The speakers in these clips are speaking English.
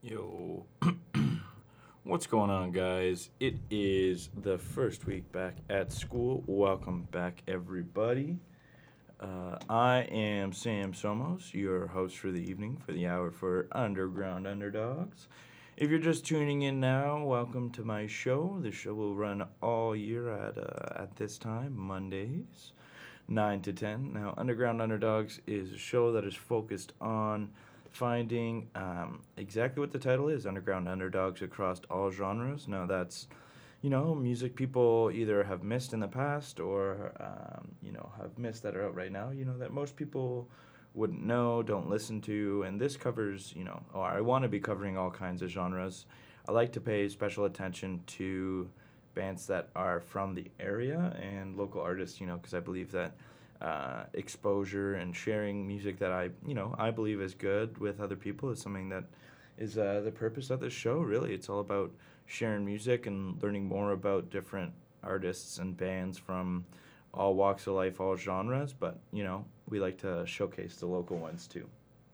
Yo, what's going on, guys? It is the first week back at school. Welcome back, everybody. I am Sam Somos, your host for the evening, for the hour for Underground Underdogs. If you're just tuning in now, welcome to my show. The show will run all year at this time, Mondays, 9 to 10. Now, Underground Underdogs is a show that is focused on finding exactly what the title is, Underground Underdogs across all genres. Now, that's, music people either have missed in the past or, have missed that are out right now, that most people wouldn't know, don't listen to. And this covers, or I want to be covering all kinds of genres. I like to pay special attention to bands that are from the area and local artists, because I believe that exposure and sharing music that I believe is good with other people is something that is the purpose of this show. Really, it's all about sharing music and learning more about different artists and bands from all walks of life, all genres. But we like to showcase the local ones too.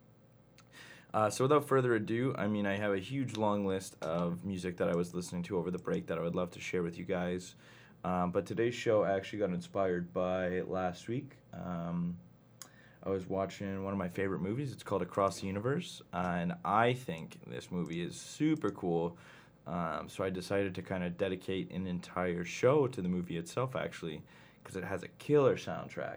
So without further ado, I have a huge long list of music that I was listening to over the break that I would love to share with you guys. But today's show actually got inspired by last week. I was watching one of my favorite movies. It's called Across the Universe, and I think this movie is super cool. So I decided to kind of dedicate an entire show to the movie itself, actually, because it has a killer soundtrack.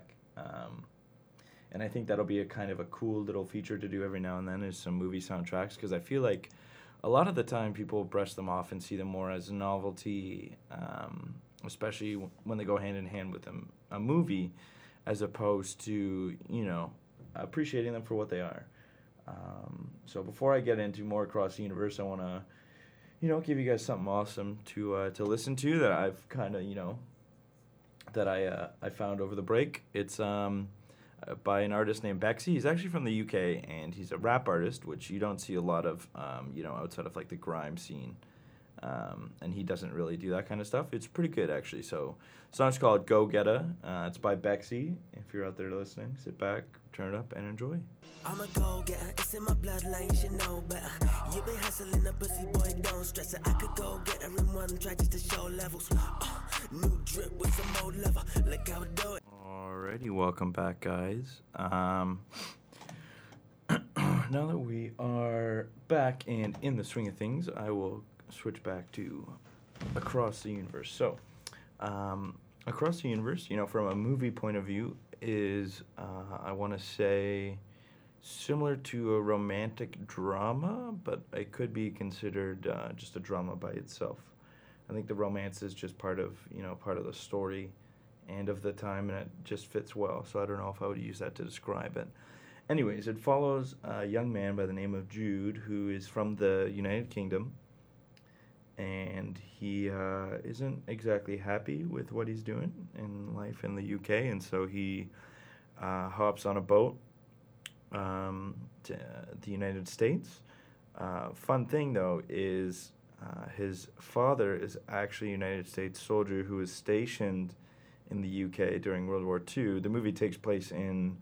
And I think that'll be a kind of a cool little feature to do every now and then is some movie soundtracks, because I feel like a lot of the time people brush them off and see them more as a novelty, especially when they go hand in hand with a movie, as opposed to appreciating them for what they are. So before I get into more Across the Universe, I want to give you guys something awesome to listen to that I've kind of that I found over the break. It's by an artist named Bexy. He's actually from the UK, and he's a rap artist, which you don't see a lot of, outside of like the grime scene. And he doesn't really do that kind of stuff. It's pretty good, actually. So, the song's called Go Getta. It's by Bexy. If you're out there listening, sit back, turn it up, and enjoy. I'm a go-getter, it's in my bloodline, you should know better. You been hustling a pussy boy, don't stress it. I could go get her in one track just to show levels. New drip with some old leather, look how it do it. Alrighty, welcome back, guys. Now that we are back and in the swing of things, I will switch back to Across the Universe. So, Across the Universe, from a movie point of view, is, I want to say, similar to a romantic drama, but it could be considered just a drama by itself. I think the romance is just part of the story and of the time, and it just fits well. So I don't know if I would use that to describe it. Anyways, it follows a young man by the name of Jude, who is from the United Kingdom, and he isn't exactly happy with what he's doing in life in the UK, and so he hops on a boat to the United States. Fun thing, though, is his father is actually a United States soldier who was stationed in the UK during World War II. The movie takes place in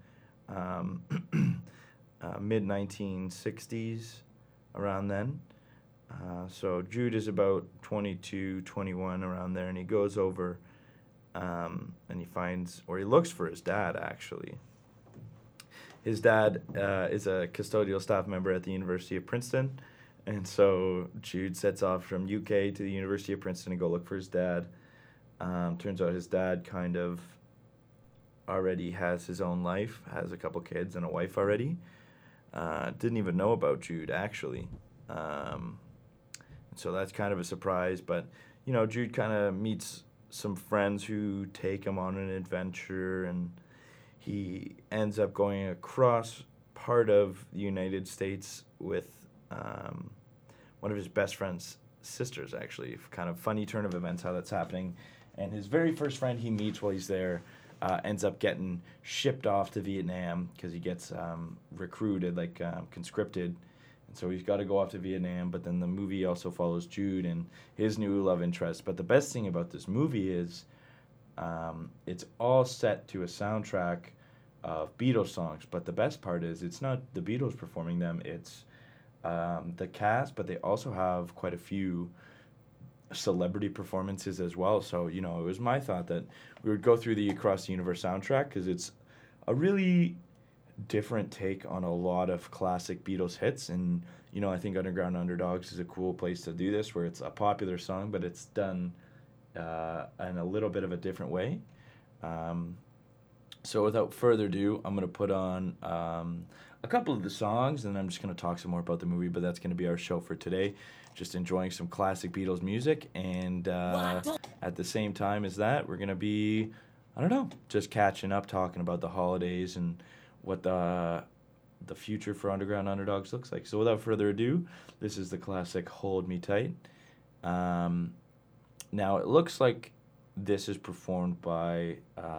mid 1960s, around then. So Jude is about 22, 21, around there, and he goes over and he finds, or he looks for his dad, actually. His dad is a custodial staff member at the University of Princeton, and so Jude sets off from UK to the University of Princeton to go look for his dad. Turns out his dad kind of already has his own life, has a couple kids and a wife already. Didn't even know about Jude, actually. So that's kind of a surprise, but, Jude kind of meets some friends who take him on an adventure, and he ends up going across part of the United States with one of his best friend's sisters, actually. Kind of funny turn of events how that's happening. And his very first friend he meets while he's there ends up getting shipped off to Vietnam because he gets recruited, conscripted. And so he's got to go off to Vietnam, but then the movie also follows Jude and his new love interest. But the best thing about this movie is it's all set to a soundtrack of Beatles songs. But the best part is it's not the Beatles performing them. It's the cast, but they also have quite a few celebrity performances as well. So, you know, it was my thought that we would go through the Across the Universe soundtrack because it's a really different take on a lot of classic Beatles hits. And, you know, I think Underground Underdogs is a cool place to do this where it's a popular song, but it's done in a little bit of a different way. Um, so, without further ado, I'm going to put on a couple of the songs and then I'm just going to talk some more about the movie, but that's going to be our show for today. Just enjoying some classic Beatles music, and at the same time as that, we're going to be, I don't know, just catching up, talking about the holidays and what the future for Underground Underdogs looks like. So, without further ado, this is the classic Hold Me Tight. Um, Now, it looks like this is performed by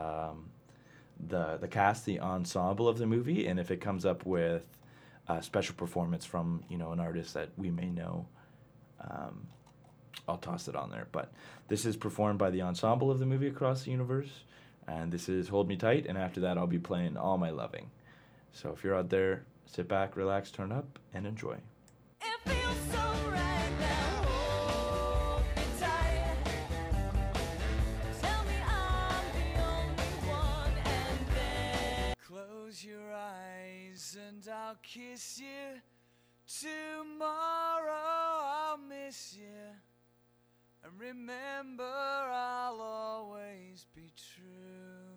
the cast, the ensemble of the movie, and if it comes up with a special performance from, you know, an artist that we may know, um, I'll toss it on there. But this is performed by the ensemble of the movie Across the Universe, and this is Hold Me Tight, and after that I'll be playing All My Loving. So if you're out there, sit back, relax, turn up, and enjoy. It feels so right now. Hold me tight. Tell me I'm the only one, and then close your eyes and I'll kiss you. Tomorrow I'll miss you. And remember, I'll always be true.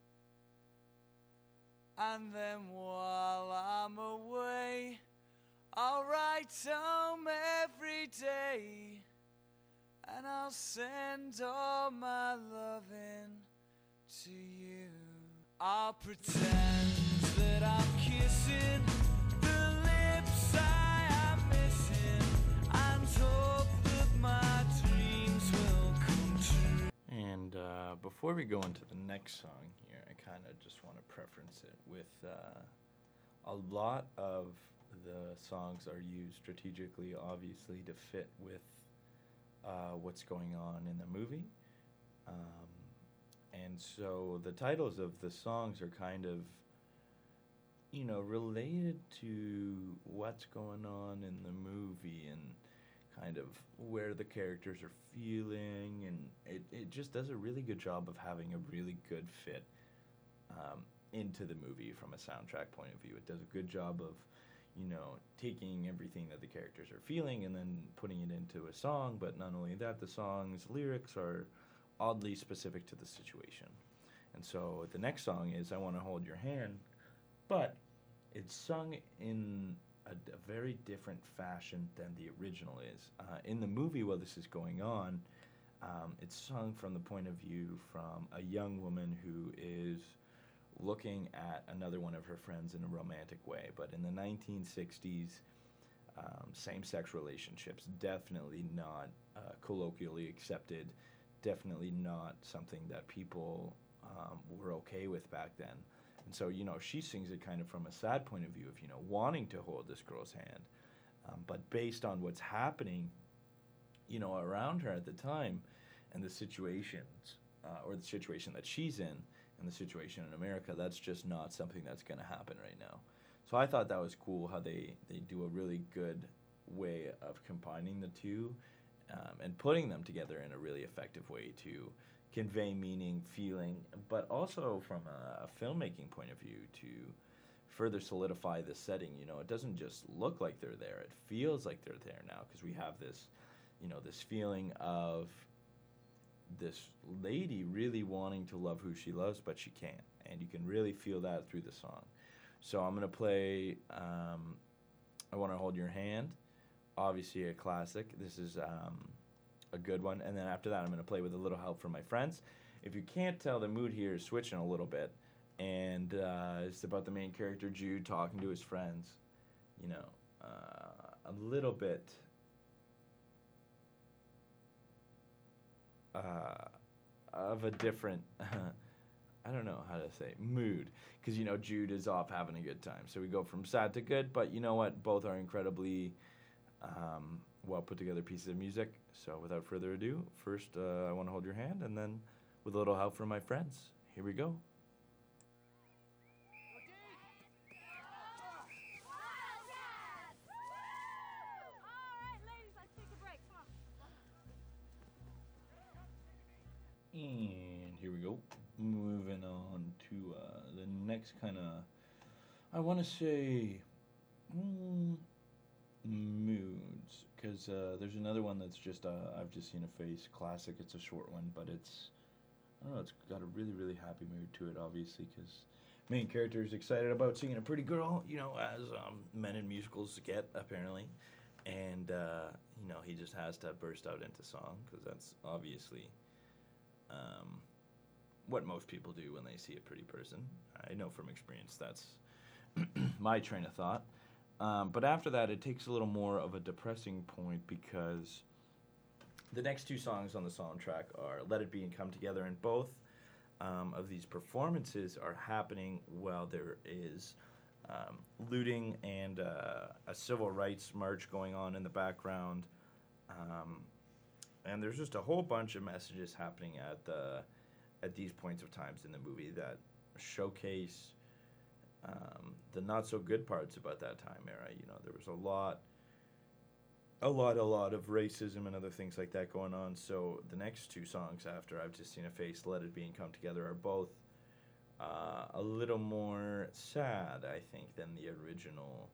And then while I'm away, I'll write home every day, and I'll send all my loving to you. I'll pretend that I'm kissing the lips I am missing, and hope that my dreams will come true. And before we go into the next song here, I kind of just want to preference it with a lot of the songs are used strategically, obviously, to fit with what's going on in the movie. Um, and so the titles of the songs are kind of, you know, related to what's going on in the movie and kind of where the characters are feeling. And it just does a really good job of having a really good fit into the movie from a soundtrack point of view. It does a good job of, you know, taking everything that the characters are feeling and then putting it into a song, but not only that, the song's lyrics are oddly specific to the situation. And so the next song is I Want to Hold Your Hand, but it's sung in a very different fashion than the original is. In the movie, while this is going on, it's sung from the point of view from a young woman who is looking at another one of her friends in a romantic way. But in the 1960s, same-sex relationships definitely not colloquially accepted, definitely not something that people were okay with back then. And so, you know, she sings it kind of from a sad point of view of, you know, wanting to hold this girl's hand. But based on what's happening, you know, around her at the time and the situations, or the situation that she's in and the situation in America, that's just not something that's going to happen right now. So I thought that was cool how they do a really good way of combining the two and putting them together in a really effective way to convey meaning, feeling, but also from a filmmaking point of view to further solidify the setting. You know, it doesn't just look like they're there, it feels like they're there now because we have this, you know, this feeling of this lady really wanting to love who she loves, but she can't. And you can really feel that through the song. So I'm going to play I Want to Hold Your Hand, obviously a classic. This is a good one. And then after that, I'm going to play With a Little Help from My Friends. If you can't tell, the mood here is switching a little bit. And it's about the main character, Jude, talking to his friends. You know, a little bit of a different, I don't know how to say, mood. Because, you know, Jude is off having a good time. So we go from sad to good, but you know what? Both are incredibly well put together pieces of music. So without further ado, first I Want to Hold Your Hand, and then With a Little Help from My Friends. Here we go. And here we go. Moving on to the next kind of, I want to say, moods. Because there's another one that's just, I've just seen a face classic. It's a short one, but it's, I don't know, it's got a really, really happy mood to it, obviously, because main character is excited about seeing a pretty girl, you know, as men in musicals get, apparently. And, you know, he just has to burst out into song, because that's obviously what most people do when they see a pretty person. I know from experience that's my train of thought. But after that, it takes a little more of a depressing point because the next two songs on the soundtrack are Let It Be and Come Together, and both of these performances are happening while there is looting and a civil rights march going on in the background. And there's just a whole bunch of messages happening at these points of times in the movie that showcase the not so good parts about that time era. You know, there was a lot of racism and other things like that going on. So the next two songs after I've Just Seen a Face, Let It Be and Come Together are both a little more sad, I think, than the original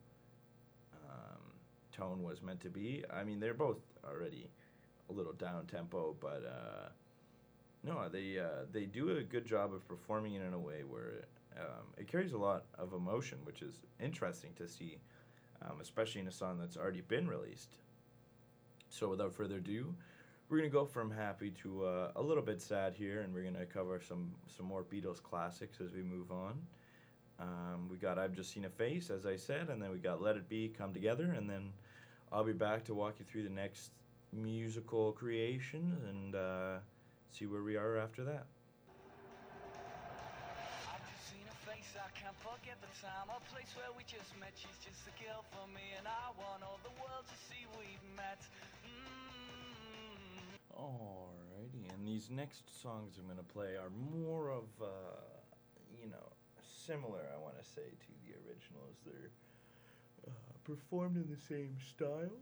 tone was meant to be. I mean, they're both already a little down tempo, but no, they do a good job of performing it in a way where it carries a lot of emotion, which is interesting to see, especially in a song that's already been released. So without further ado, we're going to go from happy to a little bit sad here, and we're going to cover some more Beatles classics as we move on. We got I've Just Seen a Face, as I said, and then we got Let It Be, Come Together, and then I'll be back to walk you through the next musical creation and see where we are after that. I've just seen a face, I can't forget the time, a place where we just met. She's just a girl for me, and I want all the world to see we've met. Alrighty, and these next songs I'm going to play are more of, you know, similar, I want to say, to the originals. They're performed in the same style,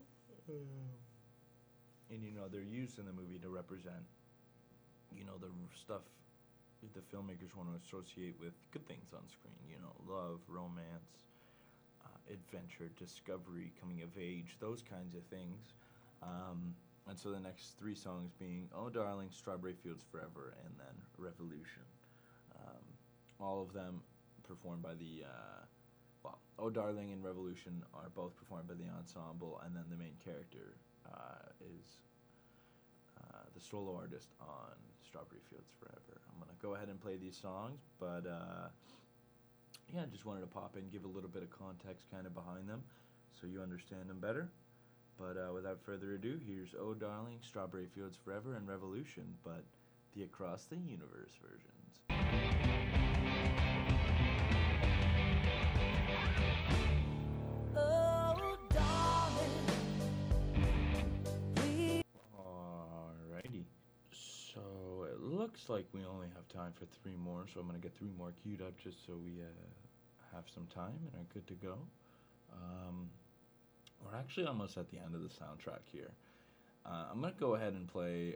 and, you know, they're used in the movie to represent, you know, the stuff the filmmakers want to associate with good things on screen, you know, love, romance, adventure, discovery, coming of age, those kinds of things. And so the next three songs being Oh Darling, Strawberry Fields Forever, and then Revolution. All of them performed by the, Oh Darling and Revolution are both performed by the ensemble, and then the main character is the solo artist on Strawberry Fields Forever. I'm going to go ahead and play these songs, but yeah, just wanted to pop in, give a little bit of context kind of behind them so you understand them better. But without further ado, here's Oh Darling, Strawberry Fields Forever, and Revolution, but the Across the Universe versions. Oh, darling, please. Alrighty. So it looks like we only have time for three more, so I'm going to get three more queued up just so we have some time and are good to go. We're actually almost at the end of the soundtrack here. I'm going to go ahead and play...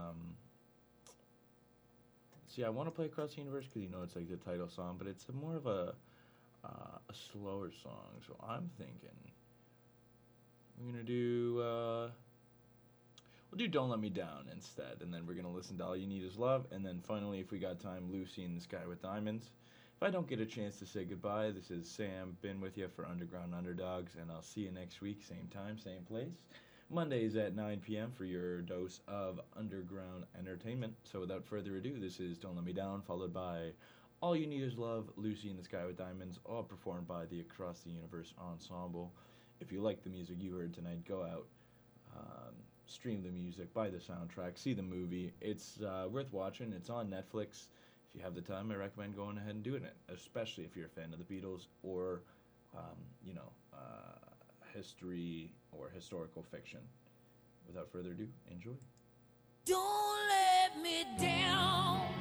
see, I want to play Across the Universe because, you know, it's like the title song, but it's more of a slower song. So I'm thinking we're going to do... we'll do Don't Let Me Down instead, and then we're going to listen to All You Need Is Love, and then finally, if we got time, Lucy in the Sky with Diamonds. If I don't get a chance to say goodbye, this is Sam, been with you for Underground Underdogs, and I'll see you next week, same time, same place. Mondays at 9 p.m. for your dose of underground entertainment. So without further ado, this is Don't Let Me Down, followed by All You Need Is Love, Lucy in the Sky with Diamonds, all performed by the Across the Universe Ensemble. If you like the music you heard tonight, go out, stream the music, buy the soundtrack, see the movie. It's worth watching. It's on Netflix. If you have the time, I recommend going ahead and doing it, especially if you're a fan of the Beatles or, you know, history or historical fiction. Without further ado, enjoy. Don't let me down.